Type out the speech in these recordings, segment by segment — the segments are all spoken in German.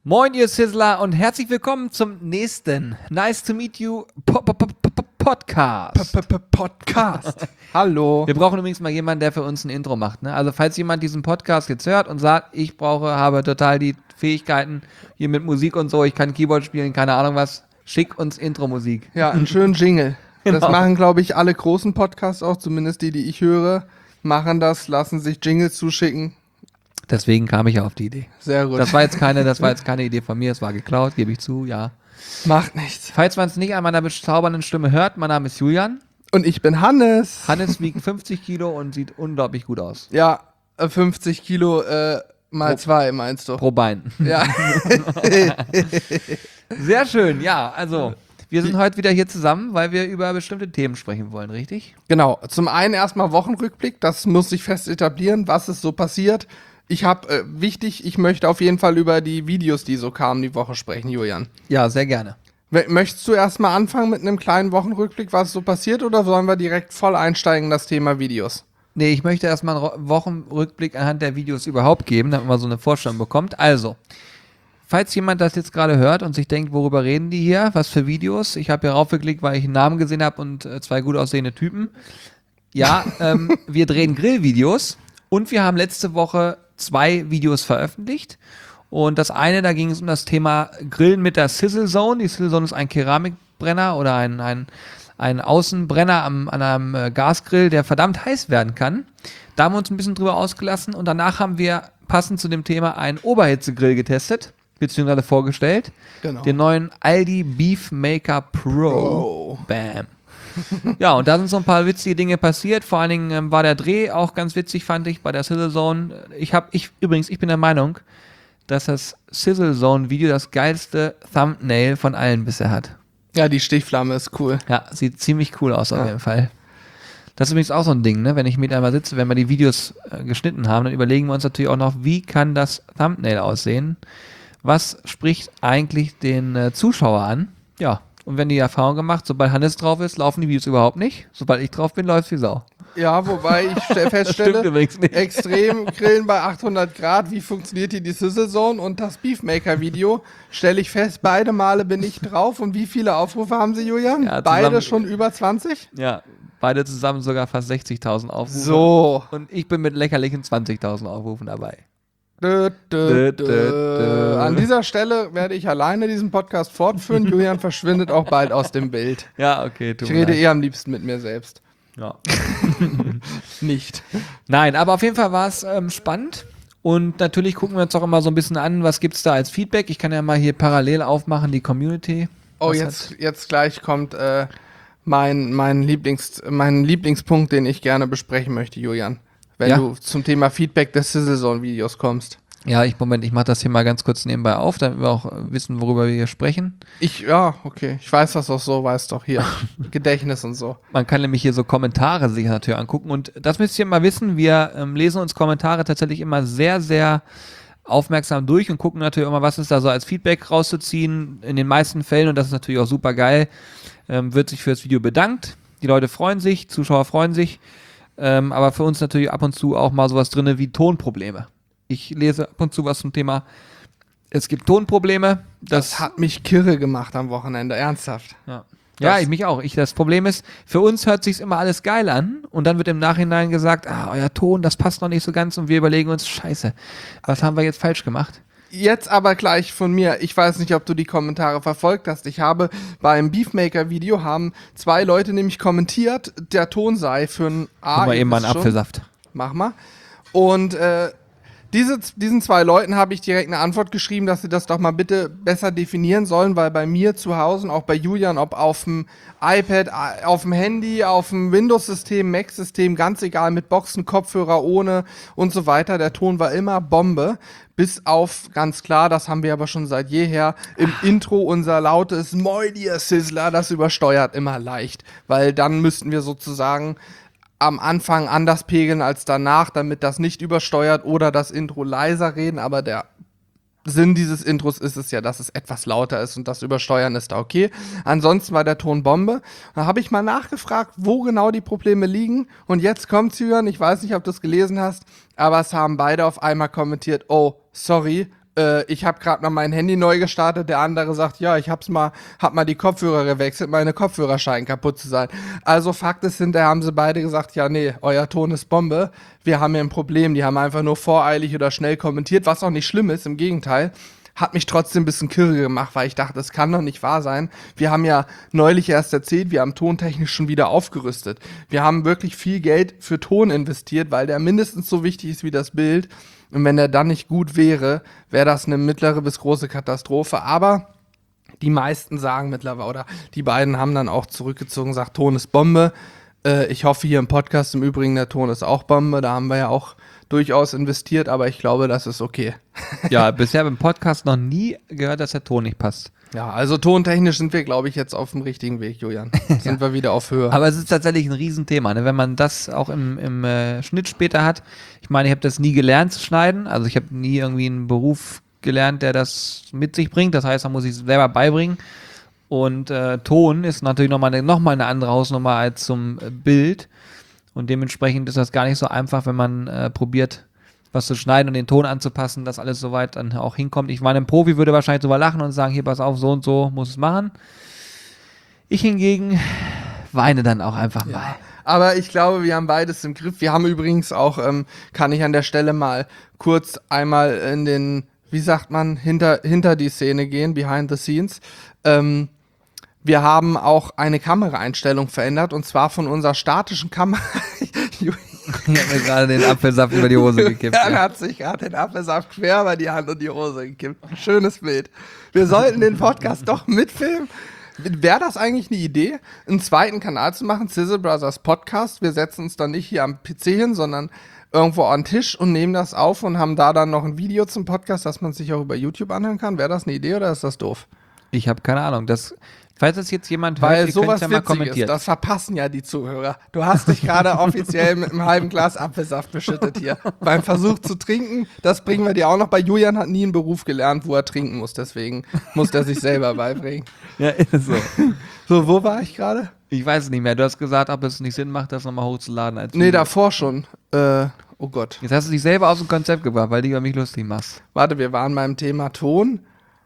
Moin, ihr Sizzler und herzlich willkommen zum nächsten Nice to Meet You Podcast. Podcast. Hallo. Wir brauchen übrigens mal jemanden, der für uns ein Intro macht. Ne? Also falls jemand diesen Podcast jetzt hört und sagt, habe total die Fähigkeiten hier mit Musik und so, ich kann Keyboard spielen, keine Ahnung was, schick uns Intro-Musik. Ja, einen schönen Jingle. Genau. Das machen, glaube ich, alle großen Podcasts auch, zumindest die ich höre, machen das, lassen sich Jingles zuschicken. Deswegen kam ich auf die Idee. Sehr gut. Das war jetzt keine Idee von mir, es war geklaut, gebe ich zu, ja. Macht nichts. Falls man es nicht an meiner bezaubernden Stimme hört, mein Name ist Julian. Und ich bin Hannes. Hannes wiegt 50 Kilo und sieht unglaublich gut aus. Ja, 50 Kilo mal 2, meinst du? Pro Bein. Ja. Sehr schön, ja, also wir sind heute wieder hier zusammen, weil wir über bestimmte Themen sprechen wollen, richtig? Genau. Zum einen erstmal Wochenrückblick, das muss sich fest etablieren, was ist so passiert. Ich möchte auf jeden Fall über die Videos, die so kamen, die Woche sprechen, Julian. Ja, sehr gerne. Möchtest du erstmal anfangen mit einem kleinen Wochenrückblick, was so passiert, oder sollen wir direkt voll einsteigen in das Thema Videos? Nee, ich möchte erstmal einen Wochenrückblick anhand der Videos überhaupt geben, damit man so eine Vorstellung bekommt. Also, falls jemand das jetzt gerade hört und sich denkt, worüber reden die hier, was für Videos? Ich habe hier raufgeklickt, weil ich einen Namen gesehen habe und zwei gut aussehende Typen. Ja, wir drehen Grillvideos und wir haben letzte Woche 2 Videos veröffentlicht. Und das eine, da ging es um das Thema Grillen mit der Sizzle Zone. Die Sizzle Zone ist ein Keramikbrenner oder ein Außenbrenner an einem Gasgrill, der verdammt heiß werden kann. Da haben wir uns ein bisschen drüber ausgelassen und danach haben wir passend zu dem Thema einen Oberhitzegrill getestet, beziehungsweise vorgestellt. Genau. Den neuen Aldi Beef Maker Pro. Bam. Ja, und da sind so ein paar witzige Dinge passiert. Vor allen Dingen war der Dreh auch ganz witzig, fand ich, bei der Sizzle Zone. Ich bin der Meinung, dass das Sizzle Zone Video das geilste Thumbnail von allen bisher hat. Ja, die Stichflamme ist cool. Ja, sieht ziemlich cool aus auf jeden Fall. Das ist übrigens auch so ein Ding, ne? Wenn ich mit einmal sitze, wenn wir die Videos geschnitten haben, dann überlegen wir uns natürlich auch noch, wie kann das Thumbnail aussehen? Was spricht eigentlich den Zuschauer an? Ja, und wenn die Erfahrung gemacht, sobald Hannes drauf ist, laufen die Videos überhaupt nicht. Sobald ich drauf bin, läuft wie Sau. Ja, wobei ich Stimmt feststelle, übrigens nicht. extrem grillen bei 800 Grad, wie funktioniert hier die Sizzle Zone und das Beefmaker Video, stelle ich fest, beide Male bin ich drauf. Und wie viele Aufrufe haben sie, Julian? Ja, Beide schon über 20? Ja, beide zusammen sogar fast 60.000 Aufrufe. So. Und ich bin mit lächerlichen 20.000 Aufrufen dabei. An dieser Stelle werde ich alleine diesen Podcast fortführen. Julian verschwindet auch bald aus dem Bild. Ja, okay. Ich rede eher am liebsten mit mir selbst. Ja. Nicht. Nein, aber auf jeden Fall war es spannend. Und natürlich gucken wir uns auch immer so ein bisschen an, was gibt es da als Feedback. Ich kann ja mal hier parallel aufmachen, die Community. Oh, jetzt gleich kommt mein Lieblingspunkt, den ich gerne besprechen möchte, Julian. Wenn du zum Thema Feedback des Sizzle Zone Videos kommst. Ja, ich mache das hier mal ganz kurz nebenbei auf, damit wir auch wissen, worüber wir hier sprechen. Okay. Ich weiß das auch so, weiß doch hier. Gedächtnis und so. Man kann nämlich hier so Kommentare sich natürlich angucken. Und das müsst ihr mal wissen, wir lesen uns Kommentare tatsächlich immer sehr, sehr aufmerksam durch und gucken natürlich immer, was ist da so als Feedback rauszuziehen. In den meisten Fällen, und das ist natürlich auch super geil, wird sich für das Video bedankt. Die Leute freuen sich, Zuschauer freuen sich. Aber für uns natürlich ab und zu auch mal sowas drin wie Tonprobleme. Ich lese ab und zu was zum Thema, es gibt Tonprobleme. Das hat mich kirre gemacht am Wochenende, ernsthaft. Ja, mich auch. Das Problem ist, für uns hört sich's immer alles geil an und dann wird im Nachhinein gesagt, euer Ton, das passt noch nicht so ganz und wir überlegen uns, scheiße, was haben wir jetzt falsch gemacht? Jetzt aber gleich von mir. Ich weiß nicht, ob du die Kommentare verfolgt hast. Ich habe beim Beefmaker-Video haben 2 Leute nämlich kommentiert, der Ton sei für ein A. Guck mal eben mal einen Apfelsaft. Mach mal. Und diesen 2 Leuten habe ich direkt eine Antwort geschrieben, dass sie das doch mal bitte besser definieren sollen, weil bei mir zu Hause und auch bei Julian, ob auf dem iPad, auf dem Handy, auf dem Windows-System, Mac-System, ganz egal, mit Boxen, Kopfhörer, ohne und so weiter, der Ton war immer Bombe. Bis auf, ganz klar, das haben wir aber schon seit jeher, im Intro unser lautes Moin, ihr Sizzler, das übersteuert immer leicht. Weil dann müssten wir sozusagen am Anfang anders pegeln als danach, damit das nicht übersteuert oder das Intro leiser reden. Aber der Sinn dieses Intros ist es ja, dass es etwas lauter ist und das Übersteuern ist da okay. Ansonsten war der Ton Bombe. Da habe ich mal nachgefragt, wo genau die Probleme liegen. Und jetzt kommt's, Jürgen, ich weiß nicht, ob du es gelesen hast, aber es haben beide auf einmal kommentiert, oh, sorry, ich habe gerade mal mein Handy neu gestartet, der andere sagt, ja, hab mal die Kopfhörer gewechselt, meine Kopfhörer scheinen kaputt zu sein. Also Fakt ist, hinterher haben sie beide gesagt, ja, nee, euer Ton ist Bombe, wir haben hier ein Problem. Die haben einfach nur voreilig oder schnell kommentiert, was auch nicht schlimm ist, im Gegenteil. Hat mich trotzdem ein bisschen kirre gemacht, weil ich dachte, das kann doch nicht wahr sein. Wir haben ja neulich erst erzählt, wir haben tontechnisch schon wieder aufgerüstet. Wir haben wirklich viel Geld für Ton investiert, weil der mindestens so wichtig ist wie das Bild. Und wenn der dann nicht gut wäre, wäre das eine mittlere bis große Katastrophe. Aber die meisten sagen mittlerweile, oder die beiden haben dann auch zurückgezogen, sagt, Ton ist Bombe. Ich hoffe hier im Podcast im Übrigen, der Ton ist auch Bombe. Da haben wir ja auch durchaus investiert, aber ich glaube, das ist okay. Ja, bisher beim Podcast noch nie gehört, dass der Ton nicht passt. Ja, also tontechnisch sind wir, glaube ich, jetzt auf dem richtigen Weg, Julian. Sind wir wieder auf Höhe. Aber es ist tatsächlich ein Riesenthema, ne? Wenn man das auch im Schnitt später hat. Ich meine, ich habe das nie gelernt zu schneiden. Also ich habe nie irgendwie einen Beruf gelernt, der das mit sich bringt. Das heißt, man muss sich selber beibringen. Und Ton ist natürlich nochmal eine andere Hausnummer als zum Bild. Und dementsprechend ist das gar nicht so einfach, wenn man probiert, was zu schneiden und den Ton anzupassen, dass alles soweit dann auch hinkommt. Ich meine, ein Profi würde wahrscheinlich drüber lachen und sagen, hier, pass auf, so und so muss es machen. Ich hingegen weine dann auch einfach mal. Aber ich glaube, wir haben beides im Griff. Wir haben übrigens auch, kann ich an der Stelle mal kurz einmal in den, wie sagt man, hinter die Szene gehen, behind the scenes. Wir haben auch eine Kameraeinstellung verändert, und zwar von unserer statischen Kamera. Ich habe mir gerade den Apfelsaft über die Hose gekippt. Er hat sich gerade den Apfelsaft quer über die Hand und die Hose gekippt. Ein schönes Bild. Wir sollten den Podcast doch mitfilmen. Wäre das eigentlich eine Idee, einen zweiten Kanal zu machen, Sizzle Brothers Podcast? Wir setzen uns dann nicht hier am PC hin, sondern irgendwo an den Tisch und nehmen das auf und haben da dann noch ein Video zum Podcast, das man sich auch über YouTube anhören kann. Wäre das eine Idee oder ist das doof? Ich habe keine Ahnung. Falls das jetzt jemand Weil hört, ihr sowas könnt's ja mal Witziges, kommentieren. das verpassen ja die Zuhörer. Du hast dich gerade offiziell mit einem halben Glas Apfelsaft beschüttet hier. Beim Versuch zu trinken, das bringen wir dir auch noch bei. Julian hat nie einen Beruf gelernt, wo er trinken muss, deswegen muss er sich selber beibringen. Ja, ist so. So, wo war ich gerade? Ich weiß es nicht mehr. Du hast gesagt, ob es nicht Sinn macht, das nochmal hochzuladen. Als Nee, Video. davor schon. Oh Gott. Jetzt hast du dich selber aus dem Konzept gebracht, weil du über mich lustig machst. Warte, wir waren beim Thema Ton.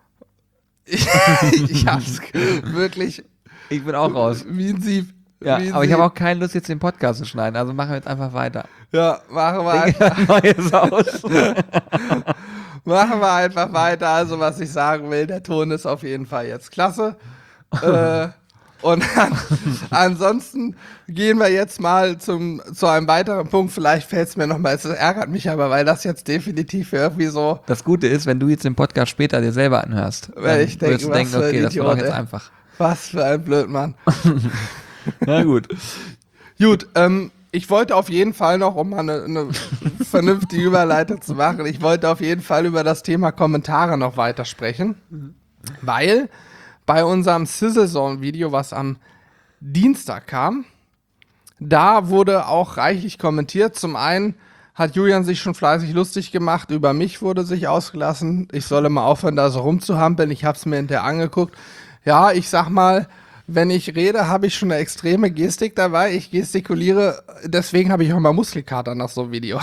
Ich hab's wirklich Ich bin auch raus. wie ein Sieb. Ja, wie ein aber ich Sieb. habe auch keine Lust, jetzt den Podcast zu schneiden. Also machen wir jetzt einfach weiter. Ja, machen wir einfach. Neues aus. Machen wir einfach weiter. Also, was ich sagen will, der Ton ist auf jeden Fall jetzt klasse. Und ansonsten gehen wir jetzt mal zu einem weiteren Punkt. Vielleicht fällt es mir nochmal, es ärgert mich aber, weil das jetzt definitiv irgendwie so, Das Gute ist, wenn du jetzt den Podcast später dir selber anhörst, Weil ich denke, wirst du was denken, für ein okay, das war Idiot, doch jetzt ey. einfach. was für ein Blödmann. Na gut. Gut, ich wollte auf jeden Fall noch, um mal eine vernünftige Überleitung zu machen, ich wollte auf jeden Fall über das Thema Kommentare noch weiter sprechen, weil bei unserem Sizzle Zone Video, was am Dienstag kam, da wurde auch reichlich kommentiert. Zum einen hat Julian sich schon fleißig lustig gemacht, über mich wurde sich ausgelassen, ich solle mal aufhören, da so rumzuhampeln, ich habe es mir hinterher angeguckt. Ja, ich sag mal, wenn ich rede, habe ich schon eine extreme Gestik dabei. Ich gestikuliere, deswegen habe ich auch mal Muskelkater nach so einem Video.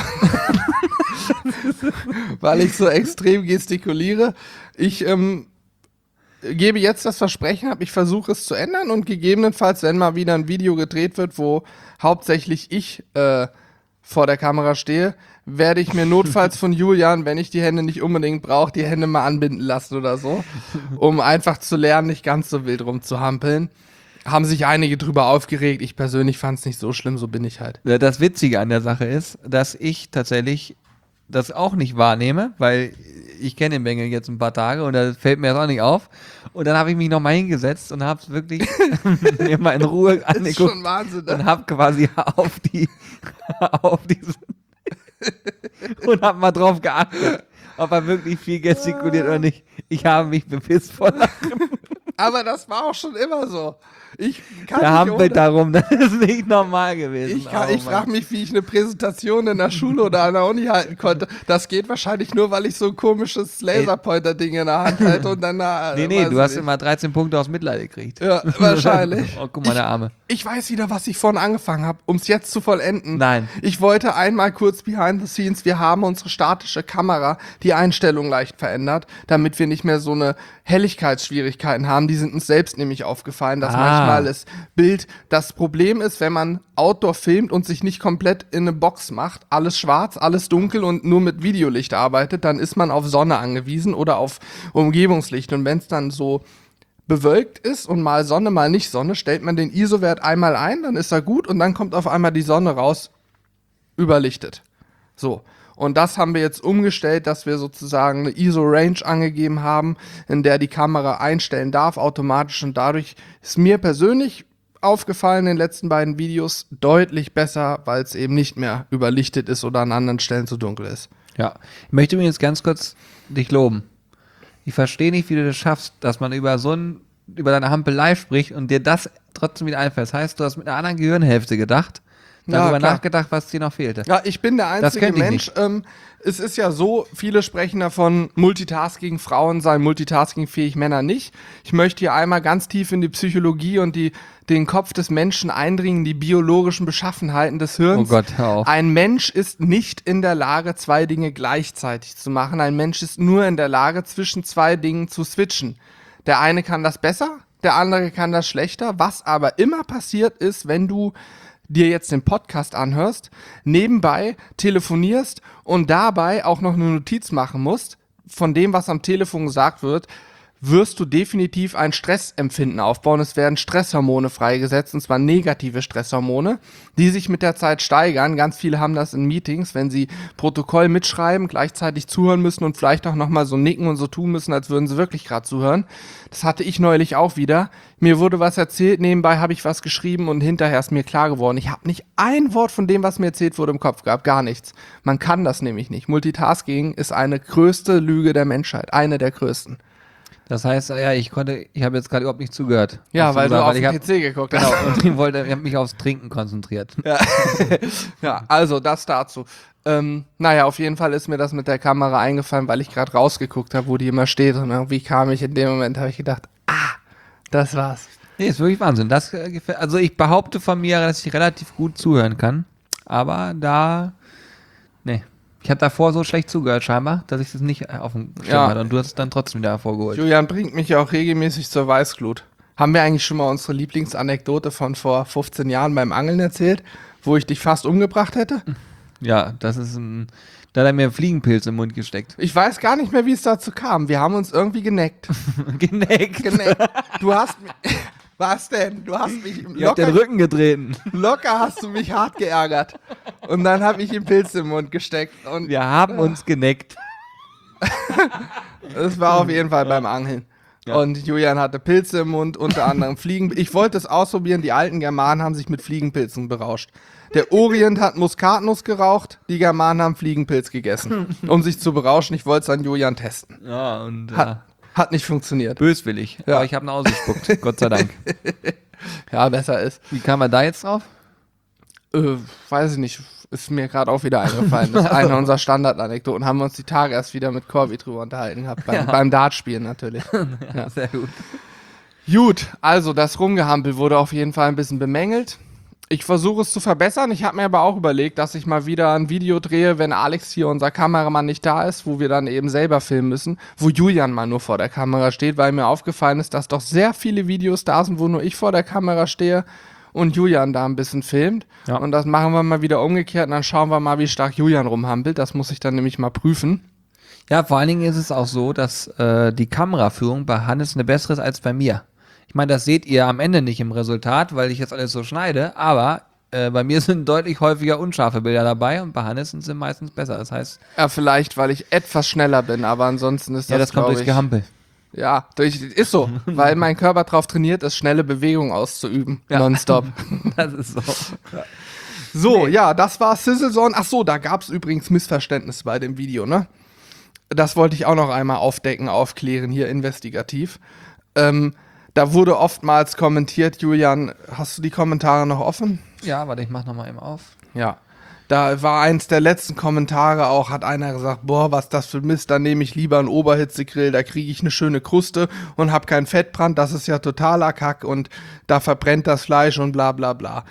Weil ich so extrem gestikuliere. Ich gebe jetzt das Versprechen ab, ich versuche es zu ändern und gegebenenfalls, wenn mal wieder ein Video gedreht wird, wo hauptsächlich ich vor der Kamera stehe, werde ich mir notfalls von Julian, wenn ich die Hände nicht unbedingt brauche, die Hände mal anbinden lassen oder so, um einfach zu lernen, nicht ganz so wild rumzuhampeln. Haben sich einige drüber aufgeregt. Ich persönlich fand es nicht so schlimm, so bin ich halt. Das Witzige an der Sache ist, dass ich tatsächlich das auch nicht wahrnehme, weil ich kenne den Bengel jetzt ein paar Tage und da fällt mir das auch nicht auf. Und dann habe ich mich nochmal hingesetzt und habe es wirklich mir mal in Ruhe Das ist angeguckt schon Wahnsinn. und habe quasi auf diese und habe mal drauf geachtet, ob er wirklich viel gestikuliert oder nicht. Ich habe mich bepisst vor Lachen. Aber das war auch schon immer so. Ich kann Der nicht hampelt ohne. darum, das ist nicht normal gewesen. Ich frage mich, wie ich eine Präsentation in der Schule oder an der Uni halten konnte. Das geht wahrscheinlich nur, weil ich so ein komisches Laserpointer-Ding in der Hand halte und dann Nee, du hast immer 13 Punkte aus Mitleid gekriegt. Ja, wahrscheinlich. Oh, guck mal, der Arme. Ich weiß wieder, was ich vorhin angefangen habe, um es jetzt zu vollenden. Nein. Ich wollte einmal kurz behind the scenes, wir haben unsere statische Kamera, die Einstellung leicht verändert, damit wir nicht mehr so eine Helligkeitsschwierigkeiten haben. Die sind uns selbst nämlich aufgefallen, dass manchmal das Bild, das Problem ist, wenn man Outdoor filmt und sich nicht komplett in eine Box macht, alles schwarz, alles dunkel und nur mit Videolicht arbeitet, dann ist man auf Sonne angewiesen oder auf Umgebungslicht. Und wenn es dann so bewölkt ist und mal Sonne, mal nicht Sonne, stellt man den ISO-Wert einmal ein, dann ist er gut und dann kommt auf einmal die Sonne raus, überlichtet. So. Und das haben wir jetzt umgestellt, dass wir sozusagen eine ISO-Range angegeben haben, in der die Kamera einstellen darf, automatisch. Und dadurch ist mir persönlich aufgefallen in den letzten beiden Videos deutlich besser, weil es eben nicht mehr überlichtet ist oder an anderen Stellen zu dunkel ist. Ja, ich möchte mir jetzt ganz kurz dich loben. Ich verstehe nicht, wie du das schaffst, dass man über deine Hampelei spricht und dir das trotzdem wieder einfällt. Das heißt, du hast mit einer anderen Gehirnhälfte gedacht, darüber nachgedacht, was dir noch fehlte. Ja, ich bin der einzige könnte ich Mensch. Es ist ja so, viele sprechen davon, Multitasking, Frauen seien multitaskingfähig, Männer nicht. Ich möchte hier einmal ganz tief in die Psychologie und den Kopf des Menschen eindringen, die biologischen Beschaffenheiten des Hirns. Oh Gott, hör auf. Ein Mensch ist nicht in der Lage, zwei Dinge gleichzeitig zu machen. Ein Mensch ist nur in der Lage, zwischen zwei Dingen zu switchen. Der eine kann das besser, der andere kann das schlechter. Was aber immer passiert ist, wenn du dir jetzt den Podcast anhörst, nebenbei telefonierst und dabei auch noch eine Notiz machen musst, von dem, was am Telefon gesagt wird, wirst du definitiv ein Stressempfinden aufbauen. Es werden Stresshormone freigesetzt, und zwar negative Stresshormone, die sich mit der Zeit steigern. Ganz viele haben das in Meetings, wenn sie Protokoll mitschreiben, gleichzeitig zuhören müssen und vielleicht auch nochmal so nicken und so tun müssen, als würden sie wirklich gerade zuhören. Das hatte ich neulich auch wieder. Mir wurde was erzählt, nebenbei habe ich was geschrieben und hinterher ist mir klar geworden, ich habe nicht ein Wort von dem, was mir erzählt wurde, im Kopf gehabt. Gar nichts. Man kann das nämlich nicht. Multitasking ist eine größte Lüge der Menschheit. Eine der größten. Das heißt, ja, ich habe jetzt gerade überhaupt nicht zugehört. Ja, weil du auf den ich PC geguckt hast. Genau, und ich habe mich aufs Trinken konzentriert. Ja, also das dazu. Naja, auf jeden Fall ist mir das mit der Kamera eingefallen, weil ich gerade rausgeguckt habe, wo die immer steht. Und irgendwie kam ich in dem Moment, habe ich gedacht, das war's. Nee, ist wirklich Wahnsinn. Das gefällt. Also ich behaupte von mir, dass ich relativ gut zuhören kann. Aber nee. Ich habe davor so schlecht zugehört scheinbar, dass ich das nicht auf dem Schirm hatte. Und du hast es dann trotzdem wieder hervorgeholt. Julian bringt mich ja auch regelmäßig zur Weißglut. Haben wir eigentlich schon mal unsere Lieblingsanekdote von vor 15 Jahren beim Angeln erzählt, wo ich dich fast umgebracht hätte? Ja, da hat er mir einen Fliegenpilz im Mund gesteckt. Ich weiß gar nicht mehr, wie es dazu kam. Wir haben uns irgendwie geneckt. Geneckt. Du hast mich... Was denn? Du hast mich Ich hab den Rücken getreten. locker hast du mich hart geärgert. Und dann habe ich den Pilz im Mund gesteckt. Und Wir haben uns geneckt. es war auf jeden Fall beim Angeln. Ja. Und Julian hatte Pilze im Mund, unter anderem Fliegenpilze. Ich wollte es ausprobieren. Die alten Germanen haben sich mit Fliegenpilzen berauscht. Der Orient hat Muskatnuss geraucht, die Germanen haben Fliegenpilz gegessen, um sich zu berauschen. Ich wollte es an Julian testen. Ja, und Hat nicht funktioniert. böswillig. Ja. Aber ich habe ihn ausgespuckt, Gott sei Dank. Ja, besser ist. Wie kam er da jetzt drauf? Weiß ich nicht, ist mir gerade auch wieder eingefallen. Das ist eine unserer Standardanekdoten. Haben wir uns die Tage erst wieder mit Corby drüber unterhalten gehabt. Beim Dartspielen natürlich. Ja, sehr gut. Gut, also das Rumgehampel wurde auf jeden Fall ein bisschen bemängelt. Ich versuche es zu verbessern. Ich habe mir aber auch überlegt, dass ich mal wieder ein Video drehe, wenn Alex hier, unser Kameramann, nicht da ist, wo wir dann eben selber filmen müssen, wo Julian mal nur vor der Kamera steht, weil mir aufgefallen ist, dass doch sehr viele Videos da sind, wo nur ich vor der Kamera stehe und Julian da ein bisschen filmt. Ja. Und das machen wir mal wieder umgekehrt und dann schauen wir mal, wie stark Julian rumhampelt. Das muss ich dann nämlich mal prüfen. Ja, vor allen Dingen ist es auch so, dass die Kameraführung bei Hannes eine bessere ist als bei mir. Ich meine, das seht ihr am Ende nicht im Resultat, weil ich jetzt alles so schneide, aber bei mir sind deutlich häufiger unscharfe Bilder dabei und bei Hannes sind sie meistens besser. Das heißt, Ja, vielleicht, weil ich etwas schneller bin, aber ansonsten ist das kommt glaub durchs Gehampel. Ja, ist so, weil mein Körper darauf trainiert ist, schnelle Bewegungen auszuüben, nonstop. Das ist so. So, ja, das war Sizzlezone. Ach so, da gab es übrigens Missverständnisse bei dem Video, ne? Das wollte ich auch noch einmal aufdecken, aufklären, hier investigativ. Da wurde oftmals kommentiert, Julian, hast du die Kommentare noch offen? Ja, warte, ich mach nochmal eben auf. Ja. Da war eins der letzten Kommentare auch, hat einer gesagt, boah, was das für Mist, dann nehme ich lieber einen Oberhitzegrill, da kriege ich eine schöne Kruste und habe keinen Fettbrand, das ist ja totaler Kack und da verbrennt das Fleisch und bla bla bla.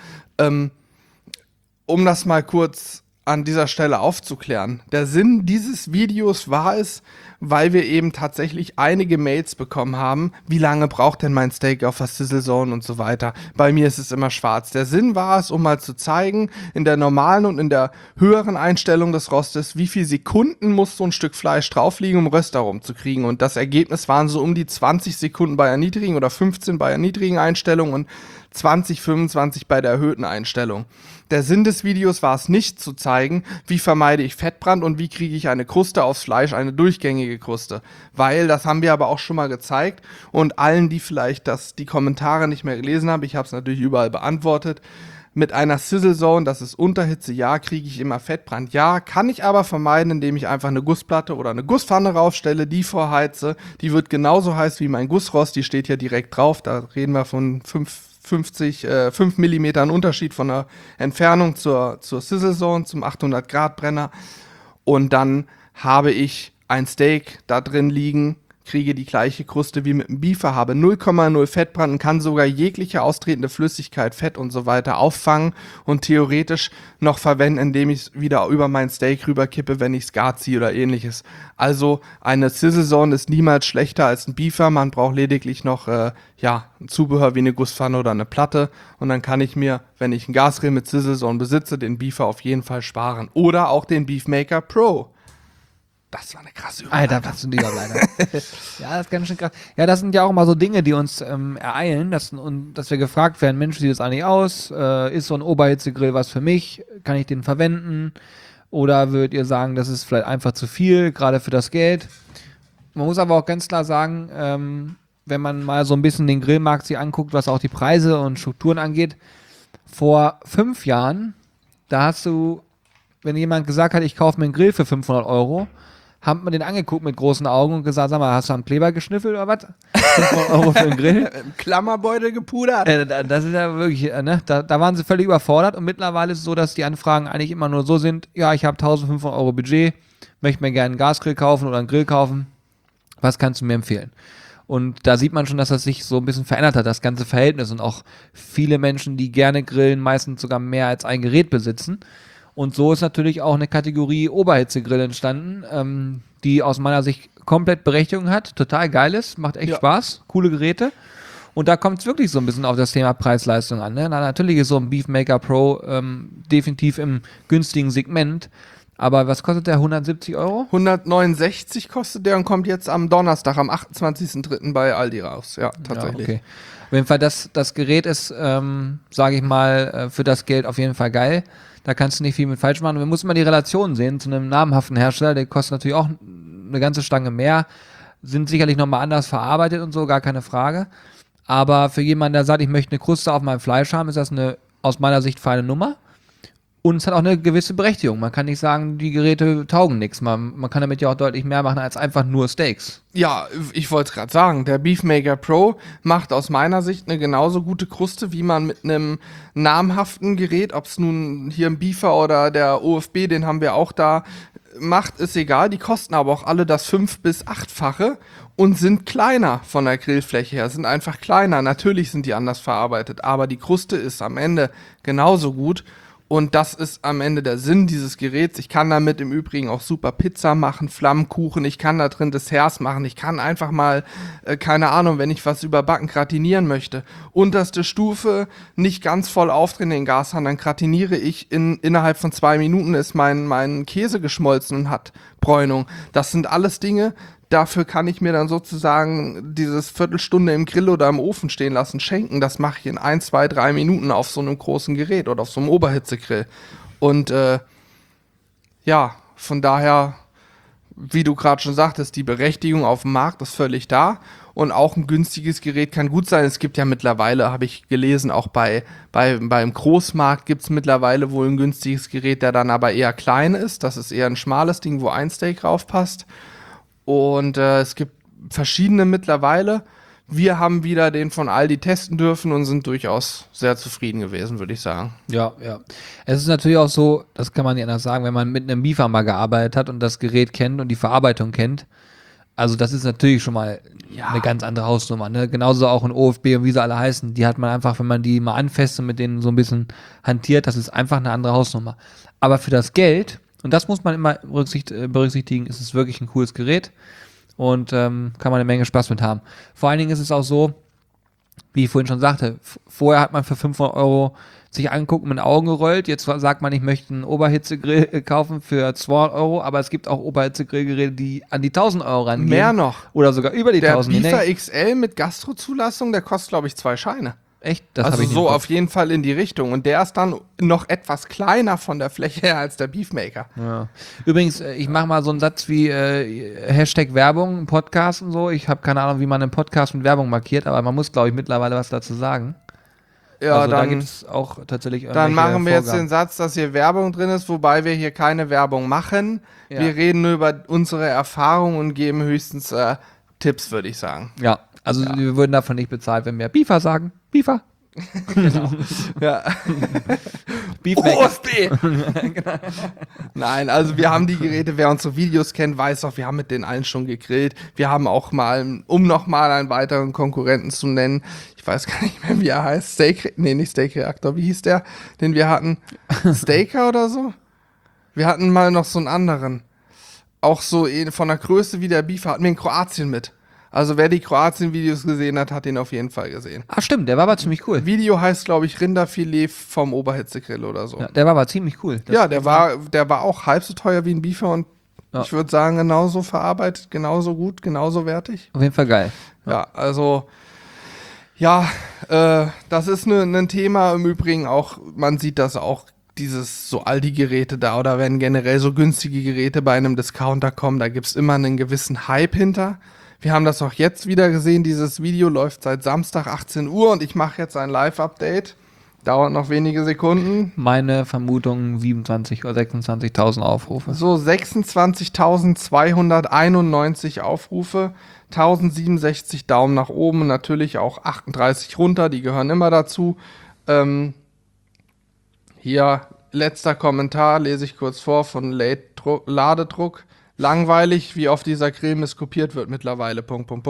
Um das mal kurz an dieser Stelle aufzuklären. Der Sinn dieses Videos war es, weil wir eben tatsächlich einige Mails bekommen haben, wie lange braucht denn mein Steak auf der Sizzle Zone und so weiter. Bei mir ist es immer schwarz. Der Sinn war es, um mal zu zeigen, in der normalen und in der höheren Einstellung des Rostes, wie viele Sekunden muss so ein Stück Fleisch drauf liegen, um Röster rumzukriegen. Und das Ergebnis waren so um die 20 Sekunden bei der niedrigen oder 15 bei der niedrigen Einstellung und 20, 25 bei der erhöhten Einstellung. Der Sinn des Videos war es nicht zu zeigen, wie vermeide ich Fettbrand und wie kriege ich eine Kruste aufs Fleisch, eine durchgängige Kruste. Weil, das haben wir aber auch schon mal gezeigt und allen, die vielleicht die Kommentare nicht mehr gelesen haben, ich habe es natürlich überall beantwortet, mit einer Sizzle Zone, das ist Unterhitze, ja, kriege ich immer Fettbrand, ja, kann ich aber vermeiden, indem ich einfach eine Gussplatte oder eine Gusspfanne raufstelle, die vorheize, die wird genauso heiß wie mein Gussrost, die steht ja direkt drauf, da reden wir von 5 Millimetern Unterschied von der Entfernung zur Sizzle Zone, zum 800 Grad Brenner. Und dann habe ich ein Steak da drin liegen, kriege die gleiche Kruste wie mit dem Beefer, habe 0,0 Fettbrand und kann sogar jegliche austretende Flüssigkeit, Fett und so weiter auffangen und theoretisch noch verwenden, indem ich es wieder über mein Steak rüberkippe, wenn ich es gar ziehe oder ähnliches. Also eine Sizzle Zone ist niemals schlechter als ein Beefer, man braucht lediglich noch ein Zubehör wie eine Gusspfanne oder eine Platte und dann kann ich mir, wenn ich einen Gasgrill mit Sizzle Zone besitze, den Beefer auf jeden Fall sparen. Oder auch den Beefmaker Pro. Das war eine krasse Überleitung. Alter, was sind die Überleitung? Ja, das ist ganz schön krass. Ja, das sind ja auch immer so Dinge, die uns ereilen, dass wir gefragt werden, Mensch, wie sieht das eigentlich aus? Ist so ein Oberhitzegrill was für mich? Kann ich den verwenden? Oder würdet ihr sagen, das ist vielleicht einfach zu viel, gerade für das Geld? Man muss aber auch ganz klar sagen, wenn man mal so ein bisschen den Grillmarkt sich anguckt, was auch die Preise und Strukturen angeht, vor 5 Jahren, da hast du, wenn jemand gesagt hat, ich kaufe mir einen Grill für 500 Euro, haben wir den angeguckt mit großen Augen und gesagt, sag mal, hast du einen Kleber geschnüffelt oder was? 500 Euro für einen Grill? Klammerbeutel gepudert. Das ist ja wirklich, ne? Da waren sie völlig überfordert und mittlerweile ist es so, dass die Anfragen eigentlich immer nur so sind, ja, ich habe 1500 Euro Budget, möchte mir gerne einen Gasgrill kaufen oder einen Grill kaufen, was kannst du mir empfehlen? Und da sieht man schon, dass das sich so ein bisschen verändert hat, das ganze Verhältnis und auch viele Menschen, die gerne grillen, meistens sogar mehr als ein Gerät besitzen. Und so ist natürlich auch eine Kategorie Oberhitzegrill entstanden, die aus meiner Sicht komplett Berechtigung hat, total geil ist, macht echt Spaß, coole Geräte. Und da kommt es wirklich so ein bisschen auf das Thema Preis-Leistung an. Ne? Na, natürlich ist so ein Beefmaker Pro definitiv im günstigen Segment. Aber was kostet der? 170 Euro? 169 kostet der und kommt jetzt am Donnerstag, am 28.03. bei Aldi raus. Ja, tatsächlich. Ja, okay. Auf jeden Fall, das Gerät ist, sage ich mal, für das Geld auf jeden Fall geil. Da kannst du nicht viel mit falsch machen. Und wir müssen mal die Relation sehen zu einem namhaften Hersteller. Der kostet natürlich auch eine ganze Stange mehr. Sind sicherlich nochmal anders verarbeitet und so, gar keine Frage. Aber für jemanden, der sagt, ich möchte eine Kruste auf meinem Fleisch haben, ist das eine aus meiner Sicht feine Nummer. Und es hat auch eine gewisse Berechtigung. Man kann nicht sagen, die Geräte taugen nichts. Man kann damit ja auch deutlich mehr machen als einfach nur Steaks. Ja, ich wollte es gerade sagen, der Beefmaker Pro macht aus meiner Sicht eine genauso gute Kruste, wie man mit einem namhaften Gerät, ob es nun hier ein Beefer oder der OFB, den haben wir auch da, macht, ist egal. Die kosten aber auch alle das 5- bis 8-fache und sind kleiner von der Grillfläche her, sind einfach kleiner. Natürlich sind die anders verarbeitet, aber die Kruste ist am Ende genauso gut. Und das ist am Ende der Sinn dieses Geräts. Ich kann damit im Übrigen auch super Pizza machen, Flammkuchen, ich kann da drin Desserts machen, ich kann einfach mal, keine Ahnung, wenn ich was überbacken, gratinieren möchte. Unterste Stufe, nicht ganz voll aufdrehen den Gashahn, dann gratiniere ich, innerhalb von 2 Minuten ist mein Käse geschmolzen und hat Bräunung. Das sind alles Dinge, dafür kann ich mir dann sozusagen dieses Viertelstunde im Grill oder im Ofen stehen lassen, schenken. Das mache ich in 1, 2, 3 Minuten auf so einem großen Gerät oder auf so einem Oberhitzegrill. Und von daher, wie du gerade schon sagtest, die Berechtigung auf dem Markt ist völlig da. Und auch ein günstiges Gerät kann gut sein. Es gibt ja mittlerweile, habe ich gelesen, auch beim Großmarkt gibt es mittlerweile wohl ein günstiges Gerät, der dann aber eher klein ist. Das ist eher ein schmales Ding, wo ein Steak raufpasst. Und es gibt verschiedene mittlerweile. wir haben wieder den von Aldi testen dürfen und sind durchaus sehr zufrieden gewesen, würde ich sagen. Ja, ja. Es ist natürlich auch so, das kann man nicht anders sagen, wenn man mit einem Beaver mal gearbeitet hat und das Gerät kennt und die Verarbeitung kennt. Also das ist natürlich schon mal eine ganz andere Hausnummer. Ne? Genauso auch ein OFB und wie sie alle heißen. Die hat man einfach, wenn man die mal anfasst und mit denen so ein bisschen hantiert, das ist einfach eine andere Hausnummer. Aber für das Geld, und das muss man immer berücksichtigen, ist es wirklich ein cooles Gerät und kann man eine Menge Spaß mit haben. Vor allen Dingen ist es auch so, wie ich vorhin schon sagte, vorher hat man für 500 Euro sich angeguckt und mit den Augen gerollt. Jetzt sagt man, ich möchte einen Oberhitzegrill kaufen für 200 Euro, aber es gibt auch Oberhitzegrillgeräte, die an die 1000 Euro rangehen. Mehr noch. Oder sogar über die Der 1000. Beaver XL mit Gastrozulassung, der kostet, glaube ich, 2 Scheine. Echt? Das Also hab ich so nicht auf jeden Fall in die Richtung. Und der ist dann noch etwas kleiner von der Fläche her als der Beefmaker. Ja. Übrigens, ich mache mal so einen Satz wie Hashtag Werbung, Podcast und so. Ich habe keine Ahnung, wie man einen Podcast mit Werbung markiert, aber man muss, glaube ich, mittlerweile was dazu sagen. Ja, also da dann, gibt es auch tatsächlich dann machen wir jetzt Vorgaben. den Satz, dass hier Werbung drin ist, wobei wir hier keine Werbung machen. Ja. Wir reden nur über unsere Erfahrungen und geben höchstens Tipps, würde ich sagen. Ja, also wir würden davon nicht bezahlt, wenn wir Beaver sagen. Beaver. Ja. Beefmaker. OFB! Nein, also wir haben die Geräte, wer unsere Videos kennt, weiß auch, wir haben mit denen allen schon gegrillt. Wir haben auch mal, um nochmal einen weiteren Konkurrenten zu nennen, ich weiß gar nicht mehr, wie er heißt, nicht Steak Reactor, wie hieß der, den wir hatten? Staker oder so? Wir hatten mal noch so einen anderen. Auch so von der Größe wie der Beaver, hatten wir in Kroatien mit. Also wer die Kroatien-Videos gesehen hat, hat ihn auf jeden Fall gesehen. Ah, stimmt, der war aber ziemlich cool. Video heißt, glaube ich, Rinderfilet vom Oberhitzegrill oder so. Ja, der war aber ziemlich cool. Das Ja, der war auch halb so teuer wie ein Beaver und Ja. ich würde sagen, genauso verarbeitet, genauso gut, genauso wertig. auf jeden Fall geil. Ja, also, ja, das ist ein Thema im Übrigen auch, man sieht das auch, dieses so Aldi-Geräte da oder wenn generell so günstige Geräte bei einem Discounter kommen, da gibt es immer einen gewissen Hype hinter. Wir haben das auch jetzt wieder gesehen, dieses Video läuft seit Samstag 18 Uhr und ich mache jetzt ein Live-Update. Dauert noch wenige Sekunden. Meine Vermutung 27.000 oder 26.000 Aufrufe. So, 26.291 Aufrufe, 1067 Daumen nach oben und natürlich auch 38 runter, die gehören immer dazu. Hier, letzter Kommentar, lese ich kurz vor von Ladedruck. Langweilig, wie auf dieser Grill kopiert wird mittlerweile, ..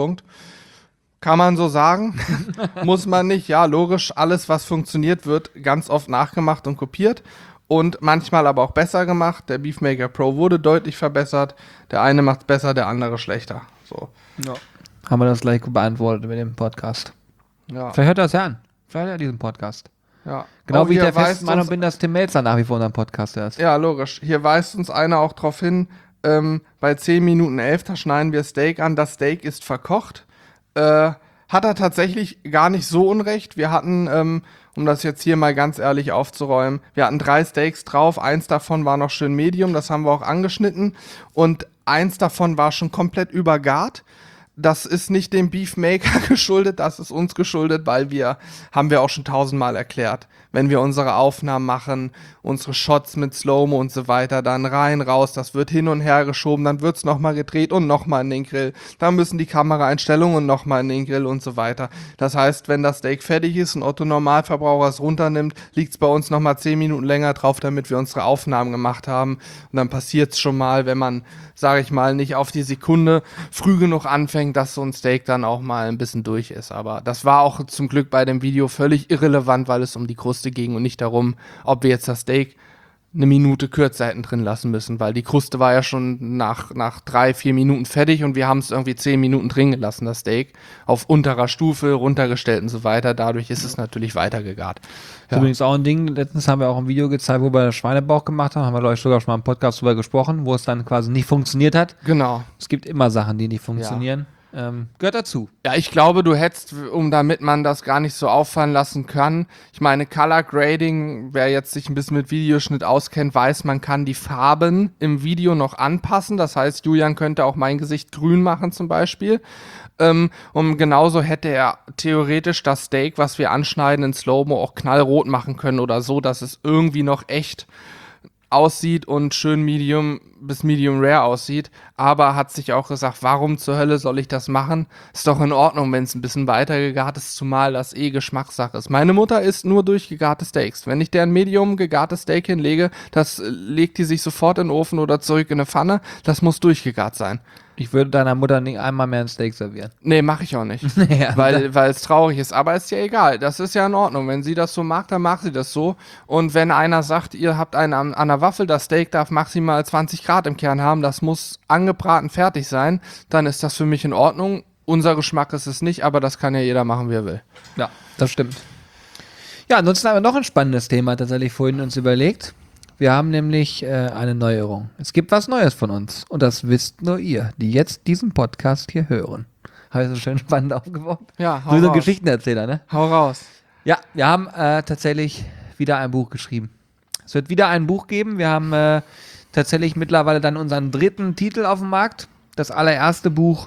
Kann man so sagen, muss man nicht, ja, logisch, alles, was funktioniert, wird ganz oft nachgemacht und kopiert und manchmal aber auch besser gemacht. Der Beefmaker Pro wurde deutlich verbessert, der eine macht besser, der andere schlechter. So. Ja. Haben wir das gleich beantwortet mit dem Podcast. Ja. Vielleicht hört er das ja an. Vielleicht hört er diesen Podcast. Ja. Genau Oh, wie ich hier der festen weist Meinung uns- bin, dass Tim Melzer nach wie vor unseren Podcast hört. Ja, logisch. Hier weist uns einer auch drauf hin, bei 10 Minuten 11, da schneiden wir Steak an. Das Steak ist verkocht. Hat er tatsächlich gar nicht so unrecht. Wir hatten, um das jetzt hier mal ganz ehrlich aufzuräumen, wir hatten 3 Steaks drauf. Eins davon war noch schön Medium, das haben wir auch angeschnitten. Und eins davon war schon komplett übergart. Das ist nicht dem Beefmaker geschuldet, das ist uns geschuldet, weil haben wir auch schon 1000-mal erklärt, wenn wir unsere Aufnahmen machen, unsere Shots mit Slow-Mo und so weiter, dann rein, raus, das wird hin und her geschoben, dann wird's nochmal gedreht und nochmal in den Grill, dann müssen die Kameraeinstellungen und nochmal in den Grill und so weiter. Das heißt, wenn das Steak fertig ist und Otto Normalverbraucher es runternimmt, liegt's bei uns nochmal 10 Minuten länger drauf, damit wir unsere Aufnahmen gemacht haben und dann passiert's schon mal, wenn man, sage ich mal, nicht auf die Sekunde früh genug anfängt, dass so ein Steak dann auch mal ein bisschen durch ist. Aber das war auch zum Glück bei dem Video völlig irrelevant, weil es um die Kruste ging und nicht darum, ob wir jetzt das Steak eine Minute kürzer hätten drin lassen müssen, weil die Kruste war ja schon nach 3-4 Minuten fertig und wir haben es irgendwie 10 Minuten drin gelassen, das Steak, auf unterer Stufe, runtergestellt und so weiter. Dadurch ist es natürlich weitergegart. Ja. Übrigens auch ein Ding, letztens haben wir auch ein Video gezeigt, wo wir den Schweinebauch gemacht haben wir, glaube ich, sogar schon mal im Podcast drüber gesprochen, wo es dann quasi nicht funktioniert hat. Genau. Es gibt immer Sachen, die nicht funktionieren. Gehört dazu. Ja, ich glaube, du hättest, damit man das gar nicht so auffallen lassen kann, ich meine, Color Grading, wer jetzt sich ein bisschen mit Videoschnitt auskennt, weiß, man kann die Farben im Video noch anpassen. Das heißt, Julian könnte auch mein Gesicht grün machen zum Beispiel. Und genauso hätte er theoretisch das Steak, was wir anschneiden in Slow-Mo, auch knallrot machen können oder so, dass es irgendwie noch echt aussieht und schön Medium bis Medium Rare aussieht, aber hat sich auch gesagt, warum zur Hölle soll ich das machen? Ist doch in Ordnung, wenn es ein bisschen weiter gegart ist, zumal das Geschmackssache ist. Meine Mutter isst nur durchgegarte Steaks. Wenn ich der ein Medium gegartes Steak hinlege, das legt die sich sofort in den Ofen oder zurück in eine Pfanne, das muss durchgegart sein. Ich würde deiner Mutter nicht einmal mehr ein Steak servieren. Nee, mache ich auch nicht. Ja, weil es traurig ist. Aber ist ja egal. Das ist ja in Ordnung. Wenn sie das so mag, dann mag sie das so. Und wenn einer sagt, ihr habt einen an der Waffel, das Steak darf maximal 20 Grad im Kern haben, das muss angebraten fertig sein, dann ist das für mich in Ordnung. Unser Geschmack ist es nicht, aber das kann ja jeder machen, wie er will. Ja, das stimmt. Ja, ansonsten haben wir noch ein spannendes Thema tatsächlich vorhin uns überlegt. Wir haben nämlich eine Neuerung. Es gibt was Neues von uns. Und das wisst nur ihr, die jetzt diesen Podcast hier hören. Habe ich so schön spannend aufgebaut? Ja, hau so ein Geschichtenerzähler, ne? Hau raus. Ja, wir haben tatsächlich wieder ein Buch geschrieben. Es wird wieder ein Buch geben. Wir haben tatsächlich mittlerweile dann unseren 3. Titel auf dem Markt. Das allererste Buch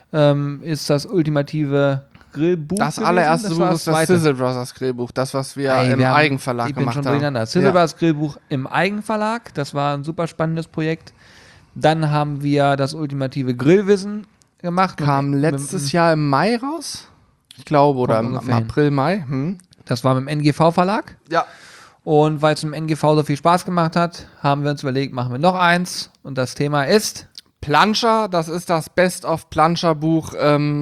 ist das ultimative Grillbuch. Das allererste Buch ist das Sizzle Brothers Grillbuch, das, was wir im Eigenverlag gemacht haben. Sizzle Brothers Grillbuch im Eigenverlag, das war ein super spannendes Projekt. Dann haben wir das ultimative Grillwissen gemacht. Kam letztes Jahr im Mai raus? Ich glaube, oder im April, Mai. Das war mit dem NGV-Verlag. Ja. Und weil es im NGV so viel Spaß gemacht hat, haben wir uns überlegt, machen wir noch eins. Und das Thema ist Plancher, das ist das Best-of-Plancher-Buch.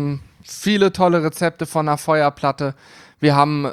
Viele tolle Rezepte von der Feuerplatte. Wir haben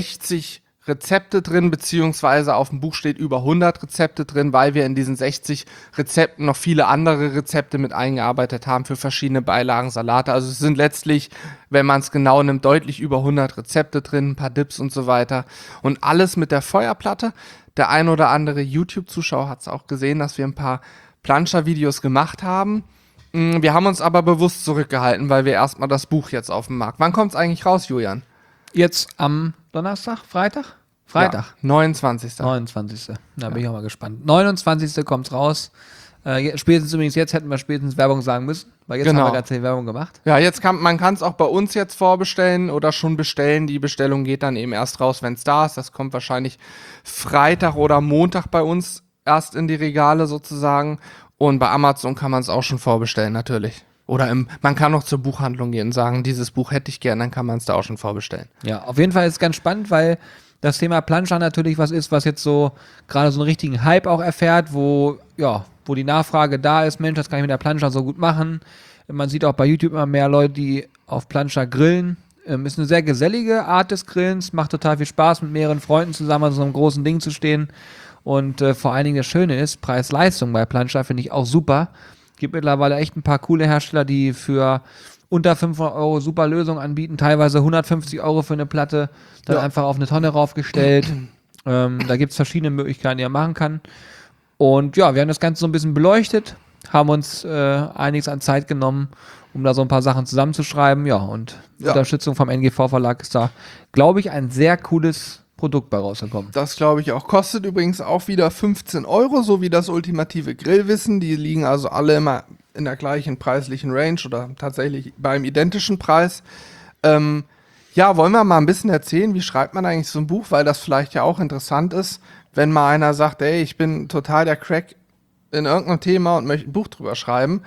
60 Rezepte drin, beziehungsweise auf dem Buch steht über 100 Rezepte drin, weil wir in diesen 60 Rezepten noch viele andere Rezepte mit eingearbeitet haben für verschiedene Beilagen, Salate. Also es sind letztlich, wenn man es genau nimmt, deutlich über 100 Rezepte drin, ein paar Dips und so weiter. Und alles mit der Feuerplatte. Der ein oder andere YouTube-Zuschauer hat es auch gesehen, dass wir ein paar Plancher-Videos gemacht haben. Wir haben uns aber bewusst zurückgehalten, weil wir erstmal das Buch jetzt auf dem Markt. Wann kommt es eigentlich raus, Julian? jetzt am Donnerstag, Freitag? Ja, 29. 29. Da bin ich auch mal gespannt. 29. kommt's raus. Spätestens übrigens jetzt hätten wir spätestens Werbung sagen müssen, weil jetzt haben wir ganz viel Werbung gemacht. Ja, man kann es auch bei uns jetzt vorbestellen oder schon bestellen. Die Bestellung geht dann eben erst raus, wenn es da ist. Das kommt wahrscheinlich Freitag oder Montag bei uns erst in die Regale sozusagen. Und bei Amazon kann man es auch schon vorbestellen, natürlich. Oder man kann auch zur Buchhandlung gehen und sagen, dieses Buch hätte ich gern, dann kann man es da auch schon vorbestellen. Ja, auf jeden Fall ist es ganz spannend, weil das Thema Plancher natürlich was ist, was jetzt so gerade so einen richtigen Hype auch erfährt, wo die Nachfrage da ist, Mensch, das kann ich mit der Plancher so gut machen. Man sieht auch bei YouTube immer mehr Leute, die auf Plancher grillen. Ist eine sehr gesellige Art des Grillens, macht total viel Spaß, mit mehreren Freunden zusammen an so einem großen Ding zu stehen. Und vor allen Dingen das Schöne ist, Preis-Leistung bei Plancher finde ich auch super. Gibt mittlerweile echt ein paar coole Hersteller, die für unter 500 Euro super Lösungen anbieten, teilweise 150 Euro für eine Platte, dann einfach auf eine Tonne raufgestellt. Da gibt es verschiedene Möglichkeiten, die man machen kann. Und ja, wir haben das Ganze so ein bisschen beleuchtet, haben uns einiges an Zeit genommen, um da so ein paar Sachen zusammenzuschreiben. Ja, und Unterstützung vom NGV-Verlag ist da, glaube ich, ein sehr cooles Produkt bei rausgekommen. Das glaube ich auch. Kostet übrigens auch wieder 15 Euro, so wie das ultimative Grillwissen. Die liegen also alle immer in der gleichen preislichen Range oder tatsächlich beim identischen Preis. Wollen wir mal ein bisschen erzählen, wie schreibt man eigentlich so ein Buch, weil das vielleicht ja auch interessant ist, wenn mal einer sagt, ey, ich bin total der Crack in irgendeinem Thema und möchte ein Buch drüber schreiben.